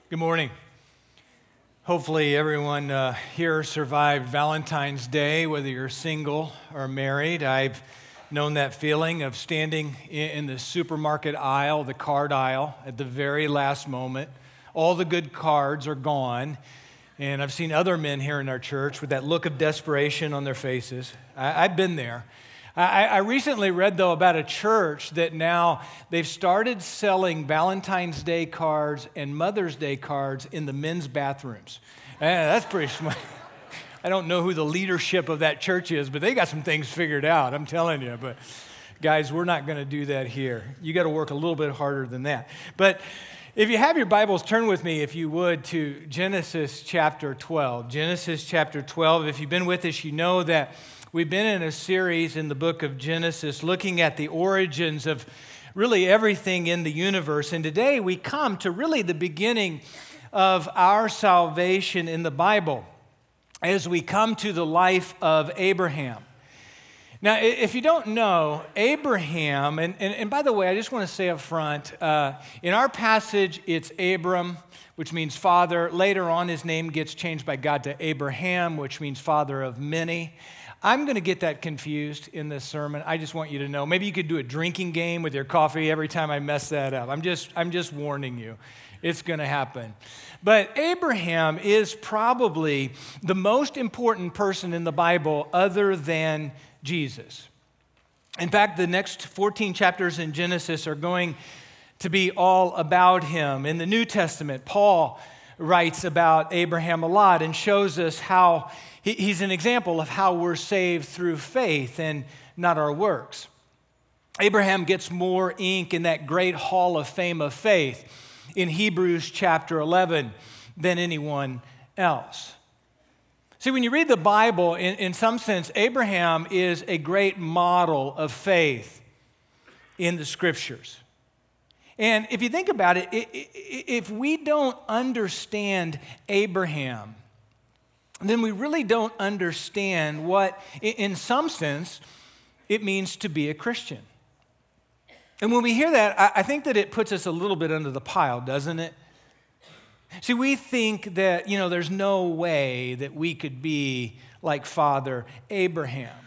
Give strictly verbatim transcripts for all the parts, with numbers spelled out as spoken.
Good morning. Hopefully everyone uh, here survived Valentine's Day, whether you're single or married. I've known that feeling of standing in, in the supermarket aisle, the card aisle, at the very last moment. All the good cards are gone, and I've seen other men here in our church with that look of desperation on their faces. I, I've been there. I, I recently read, though, about a church that now they've started selling Valentine's Day cards and Mother's Day cards in the men's bathrooms. Eh, that's pretty smart. I don't know who the leadership of that church is, but they got some things figured out, I'm telling you. But guys, we're not going to do that here. You got to work a little bit harder than that. But if you have your Bibles, turn with me, if you would, to Genesis chapter twelve. Genesis chapter twelve. If you've been with us, you know that we've been in a series in the book of Genesis looking at the origins of really everything in the universe. And today we come to really the beginning of our salvation in the Bible as we come to the life of Abraham. Now, if you don't know, Abraham, and, and, and by the way, I just want to say up front, uh, in our passage, it's Abram, which means father. Later on, his name gets changed by God to Abraham, which means father of many. I'm going to get that confused in this sermon. I just want you to know. Maybe you could do a drinking game with your coffee every time I mess that up. I'm just, I'm just warning you. It's going to happen. But Abraham is probably the most important person in the Bible other than Jesus. In fact, the next fourteen chapters in Genesis are going to be all about him. In the New Testament, Paul writes about Abraham a lot and shows us how he's an example of how we're saved through faith and not our works. Abraham gets more ink in that great hall of fame of faith in Hebrews chapter eleven than anyone else. See, when you read the Bible, in, in some sense, Abraham is a great model of faith in the Scriptures. And if you think about it, if we don't understand Abraham, then we really don't understand what, in some sense, it means to be a Christian. And when we hear that, I think that it puts us a little bit under the pile, doesn't it? See, we think that, you know, there's no way that we could be like Father Abraham.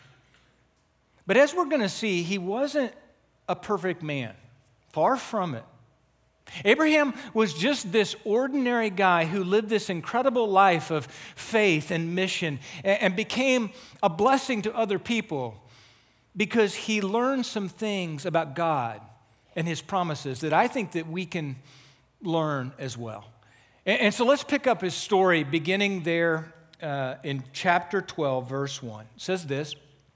But as we're going to see, he wasn't a perfect man. Far from it. Abraham was just this ordinary guy who lived this incredible life of faith and mission and became a blessing to other people because he learned some things about God and his promises that I think that we can learn as well. And so let's pick up his story beginning there uh, in chapter twelve, verse one. It says this: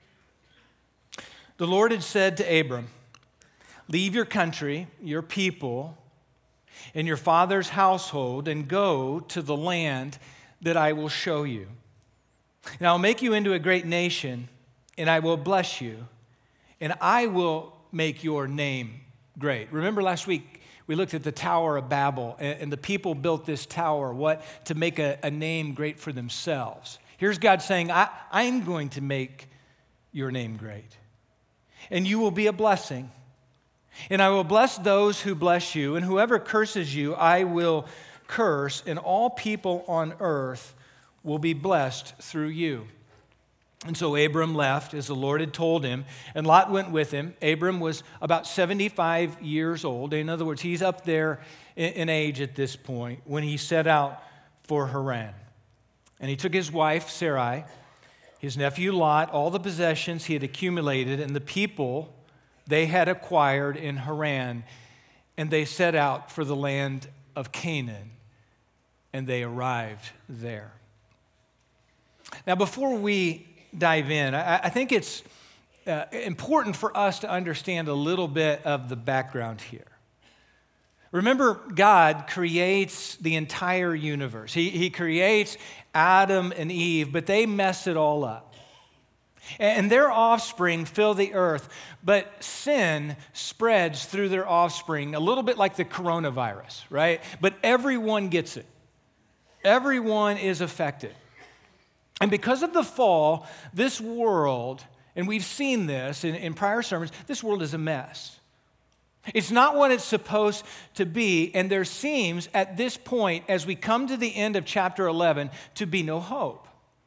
The Lord had said to Abram, "Leave your country, your people, and your father's household, and go to the land that I will show you. And I'll make you into a great nation, and I will bless you, and I will make your name great." Remember last week, we looked at the Tower of Babel, and the people built this tower, what? To make a, a name great for themselves. Here's God saying, I, I'm going to make your name great, and you will be a blessing. And I will bless those who bless you, and whoever curses you, I will curse, and all people on earth will be blessed through you. And so Abram left, as the Lord had told him, and Lot went with him. Abram was about seventy-five years old. In other words, he's up there in, in age at this point when he set out for Haran. And he took his wife, Sarai, his nephew Lot, all the possessions he had accumulated, and the people they had acquired in Haran, and they set out for the land of Canaan, and they arrived there. Now, before we dive in, I, I think it's uh, important for us to understand a little bit of the background here. Remember, God creates the entire universe. He, he creates Adam and Eve, but they mess it all up. And their offspring fill the earth, but sin spreads through their offspring, a little bit like the coronavirus, right? But everyone gets it. Everyone is affected. And because of the fall, this world, and we've seen this in, in prior sermons, this world is a mess. It's not what it's supposed to be, and there seems at this point, as we come to the end of chapter eleven, to be no hope.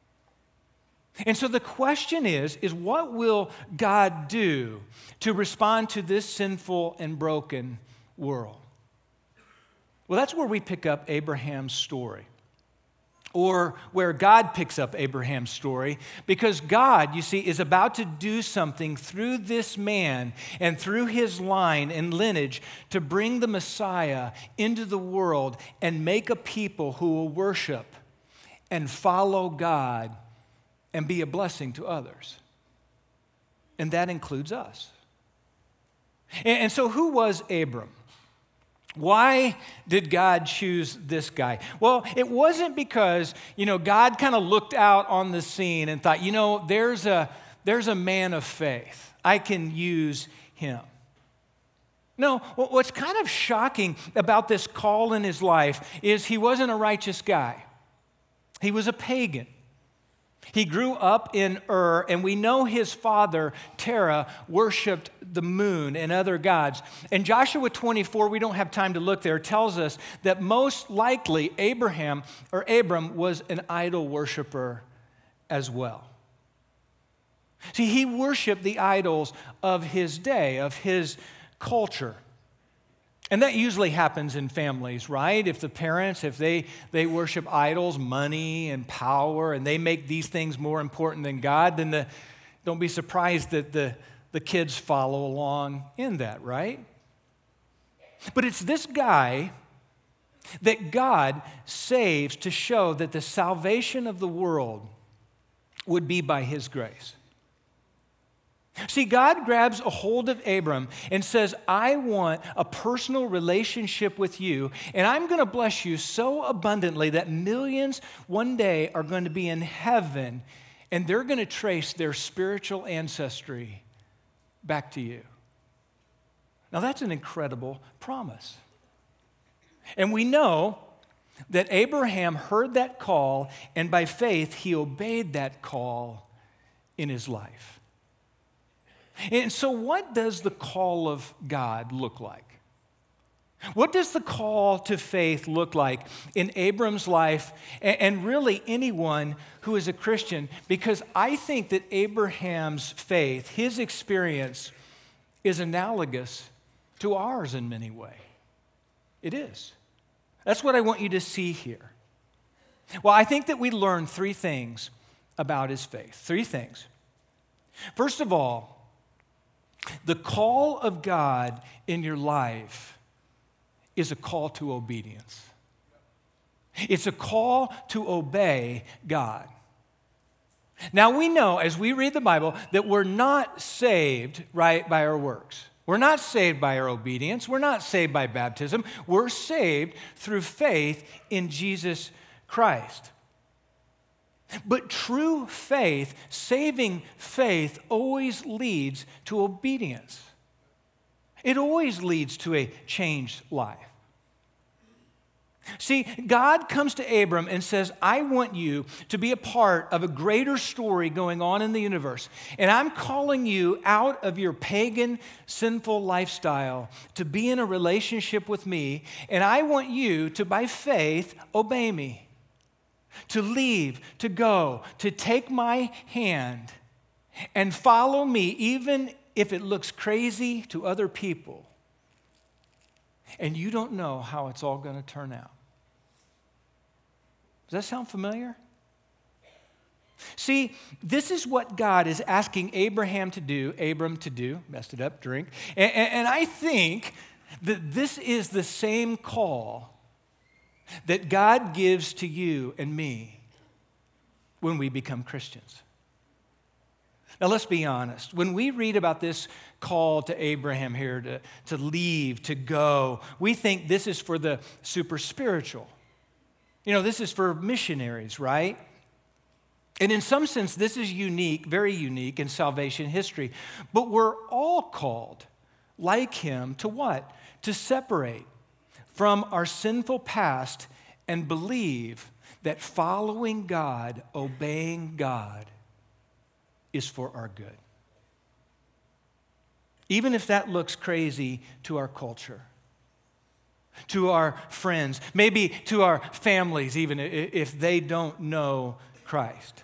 And so the question is, is what will God do to respond to this sinful and broken world? Well, that's where we pick up Abraham's story, or where God picks up Abraham's story, because God, you see, is about to do something through this man and through his line and lineage to bring the Messiah into the world and make a people who will worship and follow God and be a blessing to others. And that includes us. And, and so who was Abram? Why did God choose this guy? Well, it wasn't because, you know, God kind of looked out on the scene and thought, you know, there's a, there's a man of faith. I can use him. No, what's kind of shocking about this call in his life is he wasn't a righteous guy. He was a pagan. He grew up in Ur, and we know his father, Terah, worshiped the moon and other gods. And Joshua twenty-four, we don't have time to look there, tells us that most likely Abraham or Abram was an idol worshiper as well. See, he worshiped the idols of his day, of his culture. And that usually happens in families, right? If the parents, if they, they worship idols, money and power, and they make these things more important than God, then the, don't be surprised that the, the kids follow along in that, right? But it's this guy that God saves to show that the salvation of the world would be by his grace. See, God grabs a hold of Abram and says, I want a personal relationship with you, and I'm going to bless you so abundantly that millions one day are going to be in heaven, and they're going to trace their spiritual ancestry back to you. Now, that's an incredible promise. And we know that Abraham heard that call, and by faith, he obeyed that call in his life. And so what does the call of God look like? What does the call to faith look like in Abram's life and really anyone who is a Christian? Because I think that Abraham's faith, his experience, is analogous to ours in many ways. It is. That's what I want you to see here. Well, I think that we learn three things about his faith. Three things. First of all, the call of God in your life is a call to obedience. It's a call to obey God. Now we know as we read the Bible that we're not saved, right, by our works. We're not saved by our obedience. We're not saved by baptism. We're saved through faith in Jesus Christ. But true faith, saving faith, always leads to obedience. It always leads to a changed life. See, God comes to Abram and says, I want you to be a part of a greater story going on in the universe. And I'm calling you out of your pagan, sinful lifestyle to be in a relationship with me. And I want you to, by faith, obey me. To leave, to go, to take my hand and follow me, even if it looks crazy to other people. And you don't know how it's all going to turn out. Does that sound familiar? See, this is what God is asking Abraham to do, Abram to do, messed it up, drink. And, and, and I think that this is the same call that God gives to you and me when we become Christians. Now, let's be honest. When we read about this call to Abraham here to, to leave, to go, we think this is for the super spiritual. You know, this is for missionaries, right? And in some sense, this is unique, very unique in salvation history. But we're all called, like him, to what? To separate from our sinful past and believe that following God, obeying God, is for our good. even if that looks crazy to our culture, to our friends, maybe to our families, even if they don't know Christ.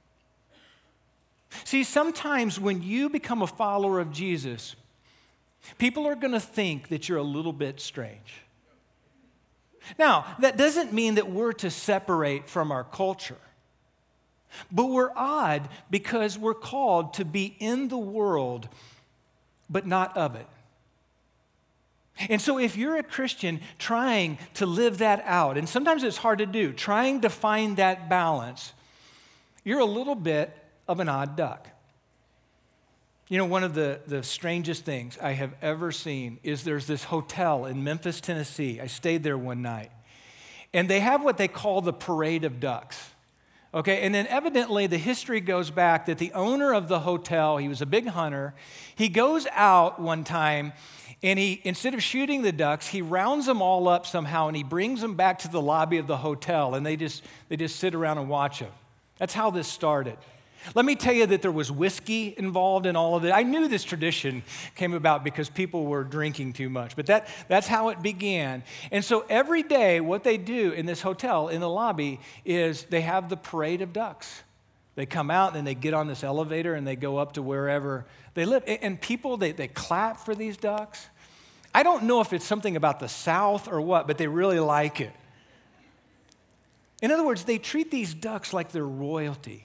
See, sometimes when you become a follower of Jesus, people are going to think that you're a little bit strange. Now, that doesn't mean that we're to separate from our culture, but we're odd because we're called to be in the world, but not of it. And so if you're a Christian trying to live that out, and sometimes it's hard to do, trying to find that balance, you're a little bit of an odd duck. You know, one of the, the strangest things I have ever seen is there's this hotel in Memphis, Tennessee. I stayed there one night. And they have what they call the Parade of Ducks. Okay, and then evidently the history goes back that the owner of the hotel, he was a big hunter, he goes out one time and he, instead of shooting the ducks, he rounds them all up somehow and he brings them back to the lobby of the hotel and they just, they just sit around and watch them. That's how this started. Let me tell you that there was whiskey involved in all of it. I knew this tradition came about because people were drinking too much, but that, that's how it began. And so every day, what they do in this hotel, in the lobby, is they have the Parade of Ducks. They come out and then they get on this elevator and they go up to wherever they live. And people, they, they clap for these ducks. I don't know if it's something about the South or what, but they really like it. In other words, they treat these ducks like they're royalty.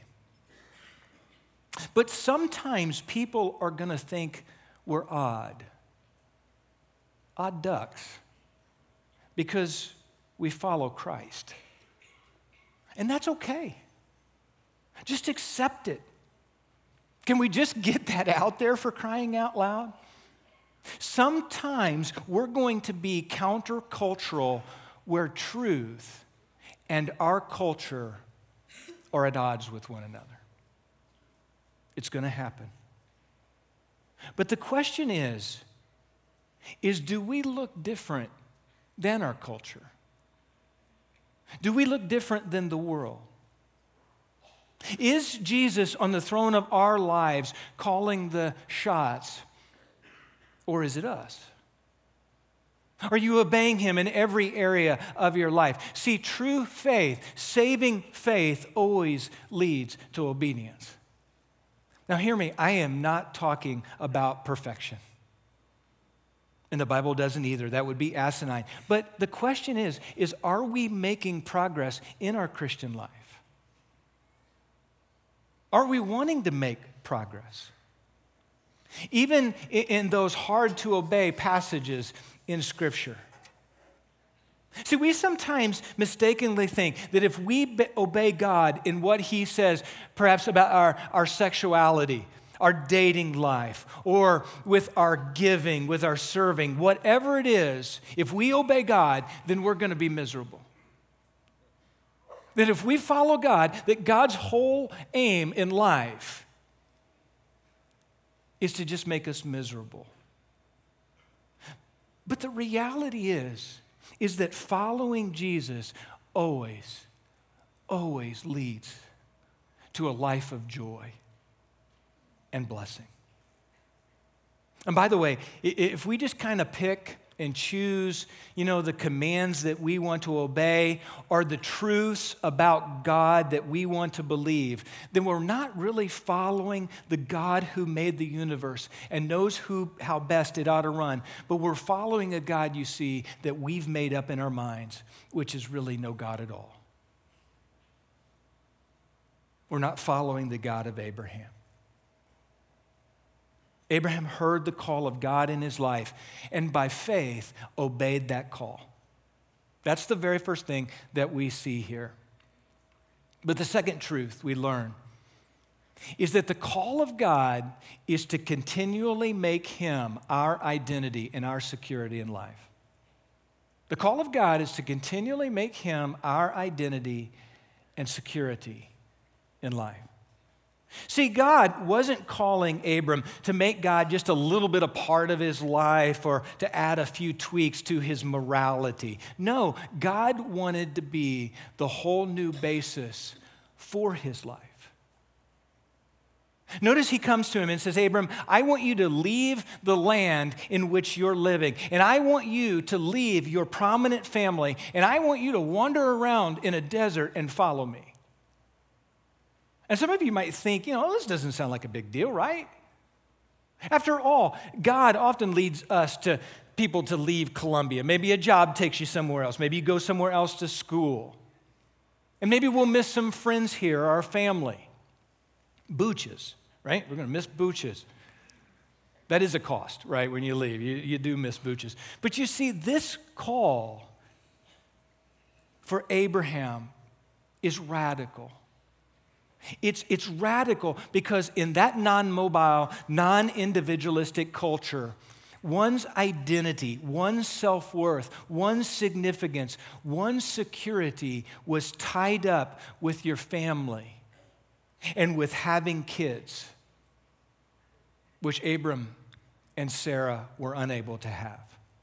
But sometimes people are going to think we're odd. Odd ducks. Because we follow Christ. And that's okay. Just accept it. Can we just get that out there for crying out loud? Sometimes we're going to be countercultural where truth and our culture are at odds with one another. It's going to happen. But the question is, is do we look different than our culture? Do we look different than the world? Is Jesus on the throne of our lives calling the shots, or is it us? Are you obeying him in every area of your life? See, true faith, saving faith, always leads to obedience. Now, hear me, I am not talking about perfection. And the Bible doesn't either. That would be asinine. But the question is, is are we making progress in our Christian life? Are we wanting to make progress? Even in those hard to obey passages in Scripture. See, we sometimes mistakenly think that if we be- obey God in what he says, perhaps about our, our sexuality, our dating life, or with our giving, with our serving, whatever it is, if we obey God, then we're going to be miserable. That if we follow God, that God's whole aim in life is to just make us miserable. But the reality is, is that following Jesus always, always leads to a life of joy and blessing. And by the way, if we just kind of pick and choose, you know, the commands that we want to obey or the truths about God that we want to believe, then we're not really following the God who made the universe and knows who how best it ought to run, but we're following a God, you see, that we've made up in our minds, which is really no God at all. We're not following the God of Abraham. Abraham heard the call of God in his life and by faith obeyed that call. That's the very first thing that we see here. But the second truth we learn is that the call of God is to continually make him our identity and our security in life. The call of God is to continually make him our identity and security in life. See, God wasn't calling Abram to make God just a little bit a part of his life or to add a few tweaks to his morality. No, God wanted to be the whole new basis for his life. Notice he comes to him and says, Abram, I want you to leave the land in which you're living, and I want you to leave your prominent family, and I want you to wander around in a desert and follow me. And some of you might think, you know, this doesn't sound like a big deal, right? After all, God often leads us to people to leave Columbia. Maybe a job takes you somewhere else. Maybe you go somewhere else to school. And maybe we'll miss some friends here, our family. Booches, right? We're going to miss Booches. That is a cost, right, when you leave. You, you do miss Booches. But you see, this call for Abraham is radical. It's, it's radical because in that non-mobile, non-individualistic culture, one's identity, one's self-worth, one's significance, one's security was tied up with your family and with having kids, which Abram and Sarah were unable to have.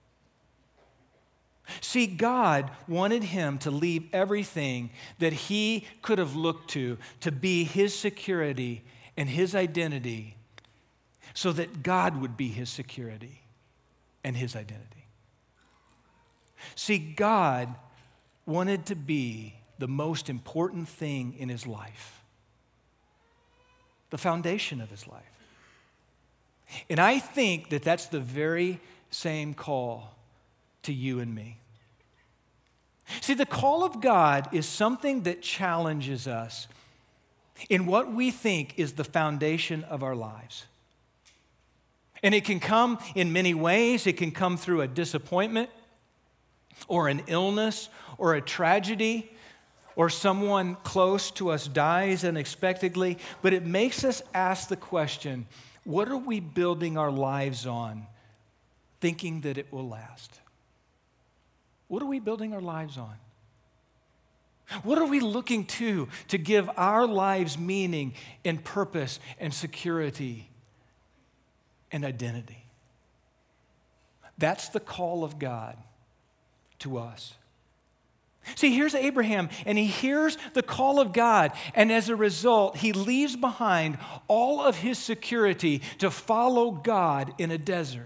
See, God wanted him to leave everything that he could have looked to to be his security and his identity so that God would be his security and his identity. See, God wanted to be the most important thing in his life, the foundation of his life. And I think that that's the very same call to you and me. See, the call of God is something that challenges us in what we think is the foundation of our lives. And it can come in many ways. It can come through a disappointment or an illness or a tragedy, or someone close to us dies unexpectedly, but it makes us ask the question, what are we building our lives on, thinking that it will last? What are we building our lives on? What are we looking to to give our lives meaning and purpose and security and identity? That's the call of God to us. See, here's Abraham, and he hears the call of God, and as a result, he leaves behind all of his security to follow God in a desert.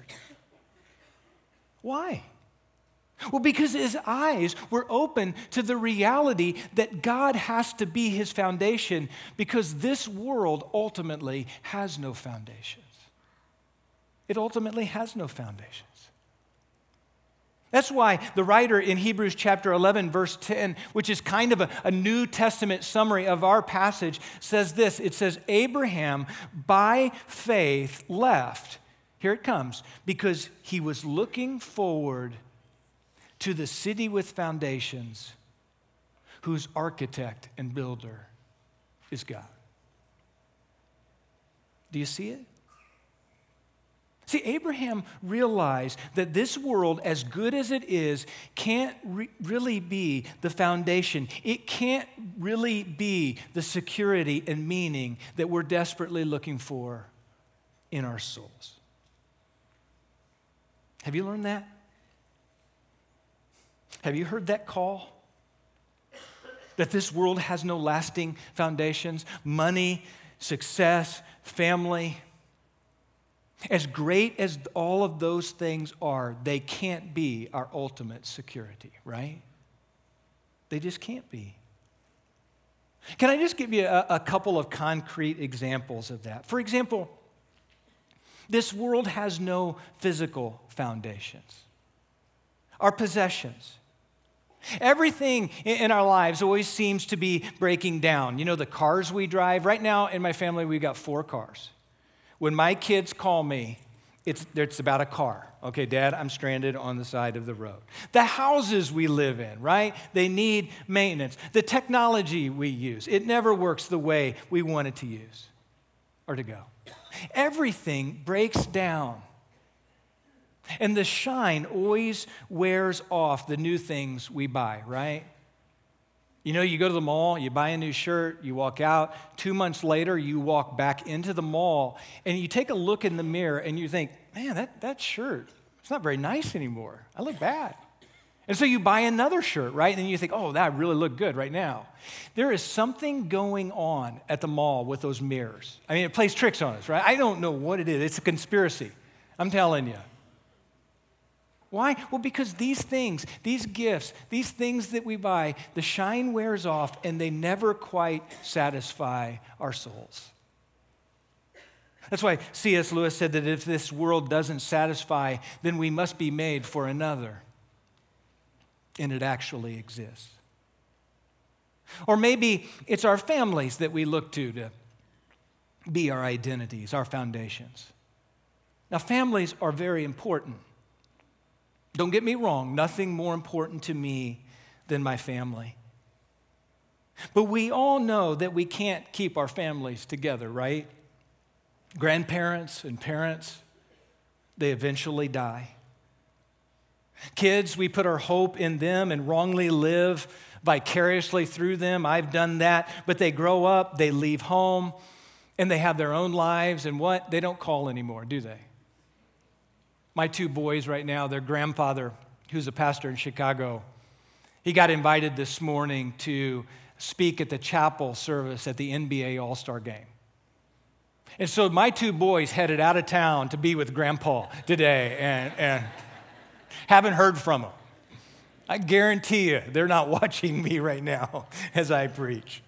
Why? Well, because his eyes were open to the reality that God has to be his foundation, because this world ultimately has no foundations. It ultimately has no foundations. That's why the writer in Hebrews chapter eleven, verse ten, which is kind of a, a New Testament summary of our passage, says this. It says, Abraham, by faith, left, here it comes, because he was looking forward to the city with foundations, whose architect and builder is God. Do you see it? See, Abraham realized that this world, as good as it is, can't re- really be the foundation. It can't really be the security and meaning that we're desperately looking for in our souls. Have you learned that? Have you heard that call? That this world has no lasting foundations? Money, success, family. As great as all of those things are, they can't be our ultimate security, right? They just can't be. Can I just give you a, a couple of concrete examples of that? For example, this world has no physical foundations. Our possessions. Everything in our lives always seems to be breaking down. You know, the cars we drive. Right now in my family, we've got four cars. When my kids call me, it's, it's about a car. Okay, Dad, I'm stranded on the side of the road. The houses we live in, right? They need maintenance. The technology we use, it never works the way we want it to use or to go. Everything breaks down. And the shine always wears off the new things we buy, right? You know, you go to the mall, you buy a new shirt, you walk out. Two months later, you walk back into the mall, and you take a look in the mirror, and you think, man, that, that shirt, it's not very nice anymore. I look bad. And so you buy another shirt, right? And then you think, oh, that really looked good right now. There is something going on at the mall with those mirrors. I mean, it plays tricks on us, right? I don't know what it is. It's a conspiracy. I'm telling you. Why? Well, because these things, these gifts, these things that we buy, the shine wears off and they never quite satisfy our souls. That's why C S Lewis said that if this world doesn't satisfy, then we must be made for another. And it actually exists. Or maybe it's our families that we look to to be our identities, our foundations. Now, families are very important. Don't get me wrong, nothing more important to me than my family. But we all know that we can't keep our families together, right? Grandparents and parents, they eventually die. Kids, we put our hope in them and wrongly live vicariously through them. I've done that. But they grow up, they leave home, and they have their own lives. And what? They don't call anymore, do they? My two boys right now, their grandfather, who's a pastor in Chicago, he got invited this morning to speak at the chapel service at the N B A All-Star game. And so my two boys headed out of town to be with Grandpa today, and, and haven't heard from him. I guarantee you they're not watching me right now as I preach.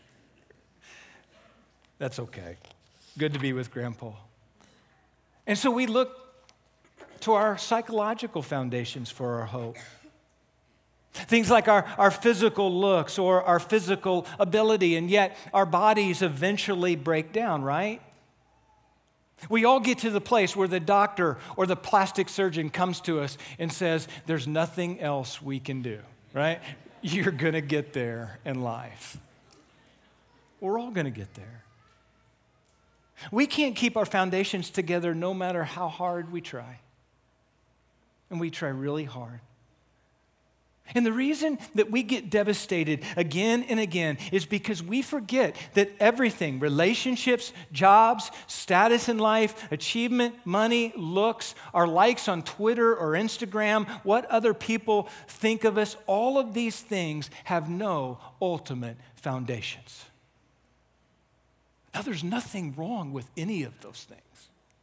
That's okay. Good to be with Grandpa. And so we look to our psychological foundations for our hope. Things like our, our physical looks or our physical ability, and yet our bodies eventually break down, right? We all get to the place where the doctor or the plastic surgeon comes to us and says, there's nothing else we can do, right? You're going to get there in life. We're all going to get there. We can't keep our foundations together no matter how hard we try. And we try really hard. And the reason that we get devastated again and again is because we forget that everything, relationships, jobs, status in life, achievement, money, looks, our likes on Twitter or Instagram, what other people think of us, all of these things have no ultimate foundations. Now, there's nothing wrong with any of those things,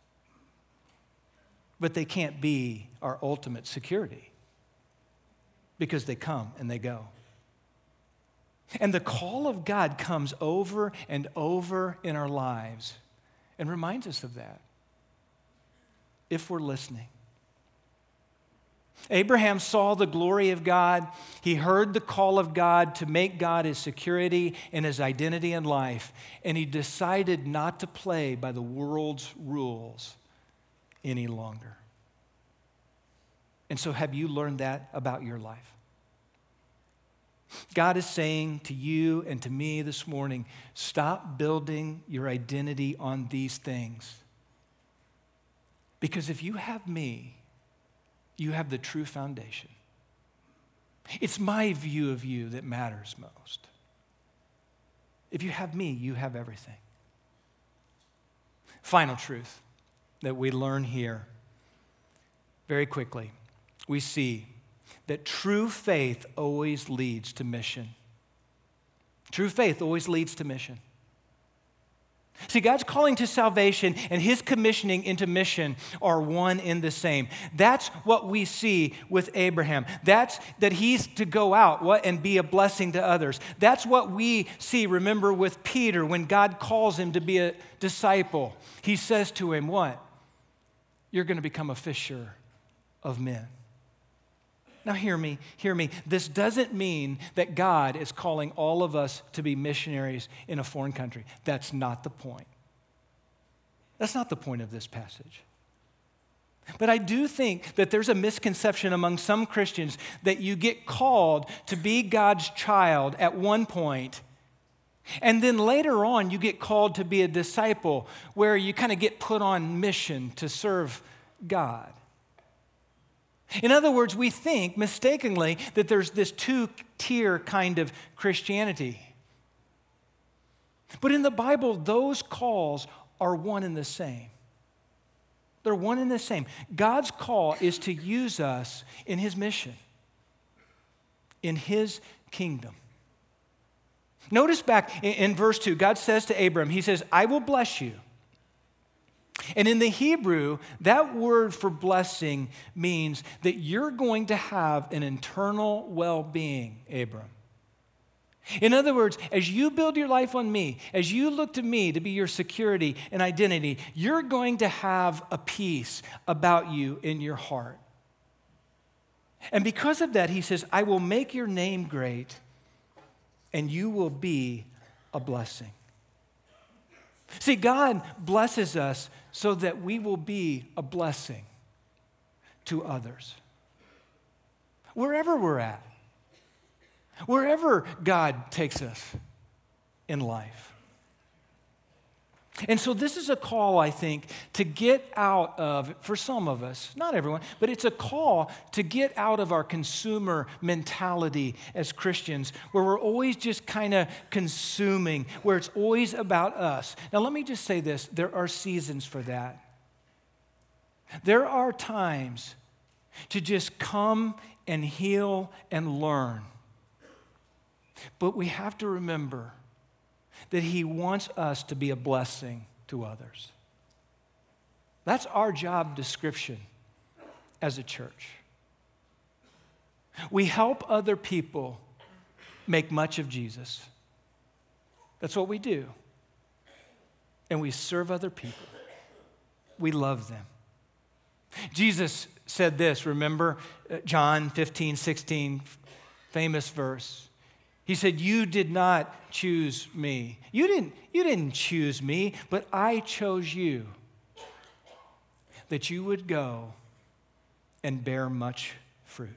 but they can't be our ultimate security. Because they come and they go. And the call of God comes over and over in our lives and reminds us of that, if we're listening. Abraham saw the glory of God. He heard the call of God to make God his security and his identity in life, and he decided not to play by the world's rules any longer. And so have you learned that about your life? God is saying to you and to me this morning, stop building your identity on these things. Because if you have me, you have the true foundation. It's my view of you that matters most. If you have me, you have everything. Final truth that we learn here very quickly. We see that true faith always leads to mission. True faith always leads to mission. See, God's calling to salvation and his commissioning into mission are one and the same. That's what we see with Abraham. That's that he's to go out what, and be a blessing to others. That's what we see, remember, with Peter when God calls him to be a disciple. He says to him, what? You're going to become a fisher of men. Now hear me, hear me. This doesn't mean that God is calling all of us to be missionaries in a foreign country. That's not the point. That's not the point of this passage. But I do think that there's a misconception among some Christians that you get called to be God's child at one point, and then later on you get called to be a disciple where you kind of get put on mission to serve God. In other words, we think mistakenly that there's this two-tier kind of Christianity. But in the Bible, those calls are one and the same. They're one and the same. God's call is to use us in his mission. in his kingdom. Notice back in, in verse two, God says to Abram, he says, I will bless you. And in the Hebrew, that word for blessing means that you're going to have an internal well-being, Abram. In other words, as you build your life on me, as you look to me to be your security and identity, you're going to have a peace about you in your heart. And because of that, he says, I will make your name great, and you will be a blessing. See, God blesses us so that we will be a blessing to others. Wherever we're at, wherever God takes us in life. And so this is a call, I think, to get out of, for some of us, not everyone, but it's a call to get out of our consumer mentality as Christians, where we're always just kind of consuming, where it's always about us. Now, let me just say this. There are seasons for that. There are times to just come and heal and learn. But we have to remember that he wants us to be a blessing to others. That's our job description as a church. We help other people make much of Jesus. That's what we do. And we serve other people. We love them. Jesus said this, remember John fifteen, sixteen, famous verse. He said, you did not choose me. You didn't, you didn't choose me, but I chose you that you would go and bear much fruit.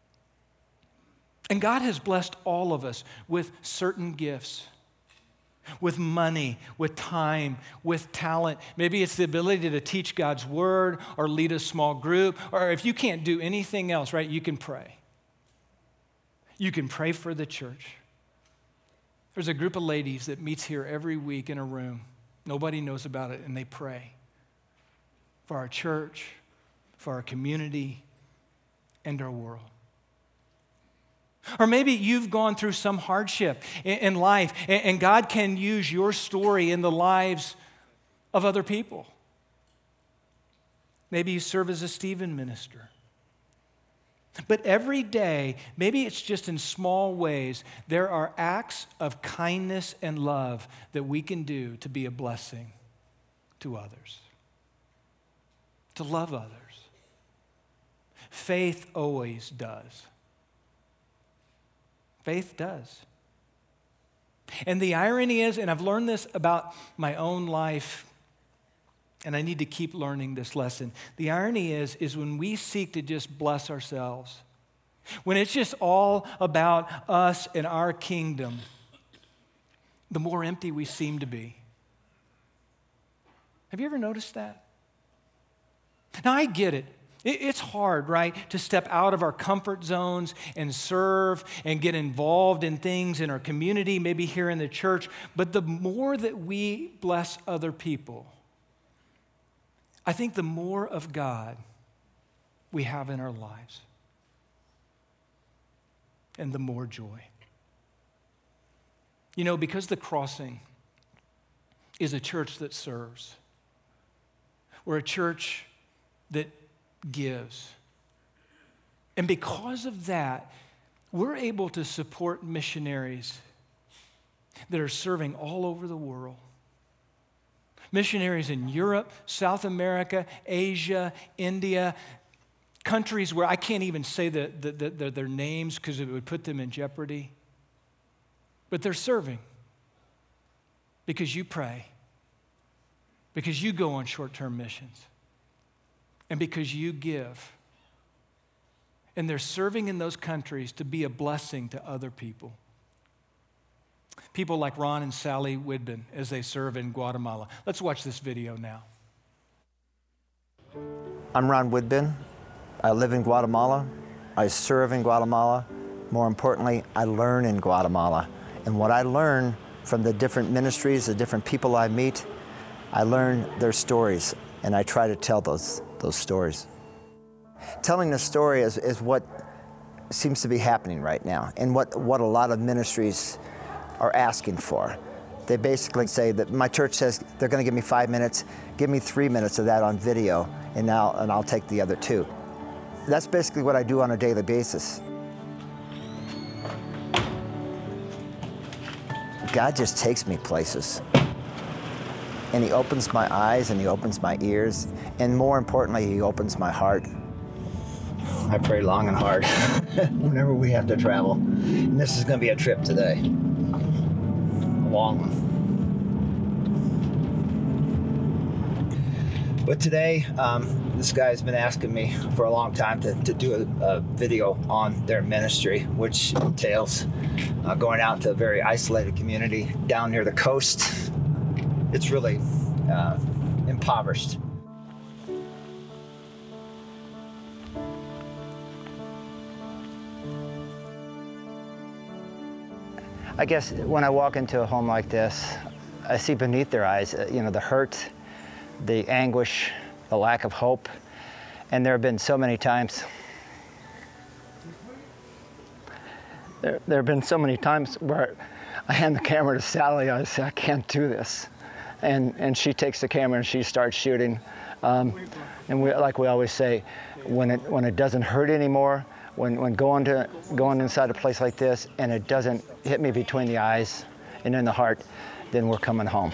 And God has blessed all of us with certain gifts, with money, with time, with talent. Maybe it's the ability to teach God's word or lead a small group, or if you can't do anything else, right, you can pray. You can pray for the church. There's a group of ladies that meets here every week in a room. Nobody knows about it, and they pray for our church, for our community, and our world. Or maybe you've gone through some hardship in life, and God can use your story in the lives of other people. Maybe you serve as a Stephen minister. But every day, maybe it's just in small ways, there are acts of kindness and love that we can do to be a blessing to others, to love others. Faith always does. Faith does. And the irony is, and I've learned this about my own life, and I need to keep learning this lesson. The irony is, is when we seek to just bless ourselves, when it's just all about us and our kingdom, the more empty we seem to be. Have you ever noticed that? Now, I get it. It's hard, right, to step out of our comfort zones and serve and get involved in things in our community, maybe here in the church. But the more that we bless other people, I think the more of God we have in our lives, and the more joy. You know, because the Crossing is a church that serves, we're a church that gives. And because of that, we're able to support missionaries that are serving all over the world. Missionaries in Europe, South America, Asia, India, countries where I can't even say the, the, the, their names because it would put them in jeopardy. But they're serving because you pray, because you go on short-term missions, and because you give. And they're serving in those countries to be a blessing to other people. People like Ron and Sally Widben as they serve in Guatemala. Let's watch this video now. I'm Ron Widben. I live in Guatemala. I serve in Guatemala. More importantly, I learn in Guatemala. And what I learn from the different ministries, the different people I meet, I learn their stories, and I try to tell those, those stories. Telling the story is, is what seems to be happening right now, and what, what a lot of ministries are asking for. They basically say that my church says they're going to give me five minutes, give me three minutes of that on video, and now and I'll take the other two. That's basically what I do on a daily basis. God just takes me places. And he opens my eyes and he opens my ears, and more importantly, he opens my heart. I pray long and hard whenever we have to travel. And this is going to be a trip today. A long one. But today, um, this guy's been asking me for a long time to, to do a, a video on their ministry, which entails uh, going out to a very isolated community down near the coast. It's really uh, impoverished. I guess when I walk into a home like this, I see beneath their eyes, uh, you know, the hurt, the anguish, the lack of hope. And there have been so many times, there, there have been so many times where I hand the camera to Sally, I say, I can't do this. And, and she takes the camera and she starts shooting. Um, and we, like we always say, when it, when it doesn't hurt anymore, when, when going, to, going inside a place like this and it doesn't hit me between the eyes and in the heart, then we're coming home.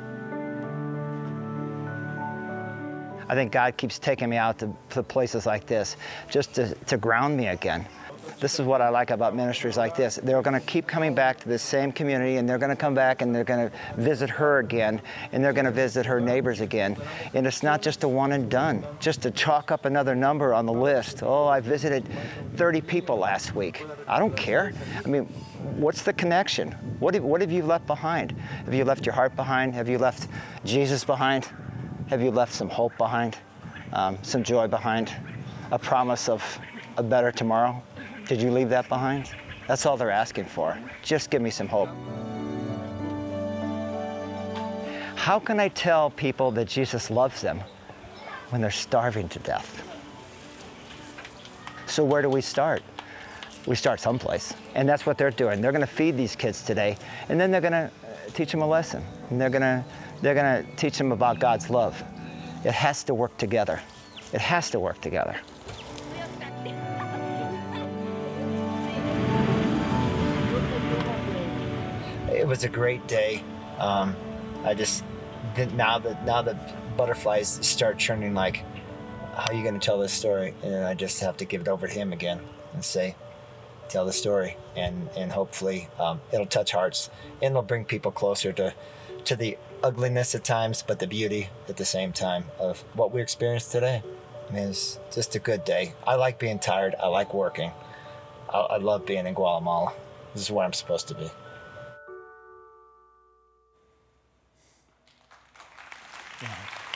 I think God keeps taking me out to, to places like this just to, to ground me again. This is what I like about ministries like this. They're going to keep coming back to this same community, and they're going to come back and they're going to visit her again, and they're going to visit her neighbors again. And it's not just a one and done, just to chalk up another number on the list. Oh, I visited thirty people last week. I don't care. I mean, what's the connection? What have, what have you left behind? Have you left your heart behind? Have you left Jesus behind? Have you left some hope behind? Um, some joy behind? A promise of a better tomorrow? Did you leave that behind? That's all they're asking for. Just give me some hope. How can I tell people that Jesus loves them when they're starving to death? So where do we start? We start someplace. And that's what they're doing. They're gonna feed these kids today, and then they're gonna teach them a lesson. And they're gonna, they're gonna teach them about God's love. It has to work together. It has to work together. It was a great day. Um, I just now that now the butterflies start churning, like, how are you going to tell this story? And then I just have to give it over to him again and say, tell the story, and and hopefully um, it'll touch hearts and it'll bring people closer to to the ugliness at times, but the beauty at the same time of what we experienced today. I mean, it's just a good day. I like being tired. I like working. I, I love being in Guatemala. This is where I'm supposed to be. Yeah.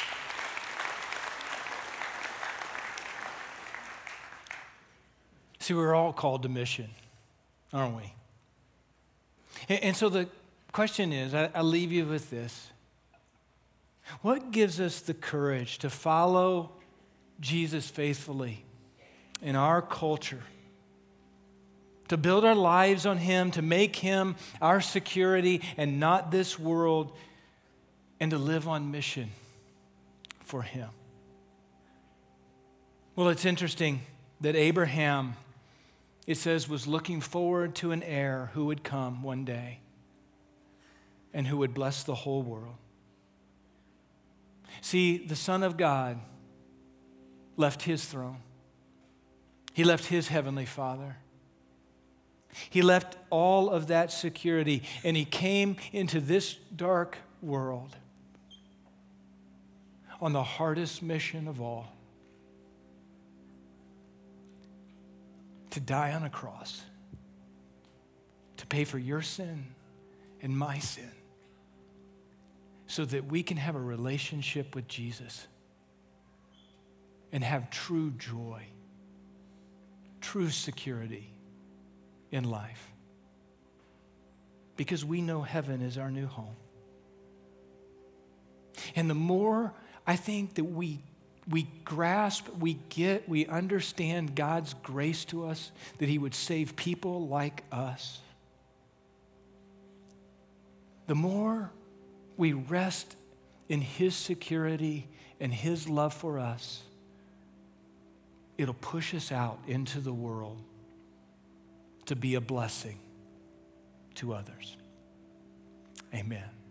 See, we're all called to mission, aren't we? And, and so the question is, I, I leave you with this. What gives us the courage to follow Jesus faithfully in our culture? To build our lives on him, to make him our security and not this world, and to live on mission for him. Well, it's interesting that Abraham, it says, was looking forward to an heir who would come one day and who would bless the whole world. See, the Son of God left his throne. He left his heavenly Father. He left all of that security, and he came into this dark world on the hardest mission of all, to die on a cross, to pay for your sin and my sin, so that we can have a relationship with Jesus and have true joy, true security in life, because we know heaven is our new home. And the more I think that we we grasp, we get, we understand God's grace to us, that he would save people like us, the more we rest in his security and his love for us, it'll push us out into the world to be a blessing to others. Amen.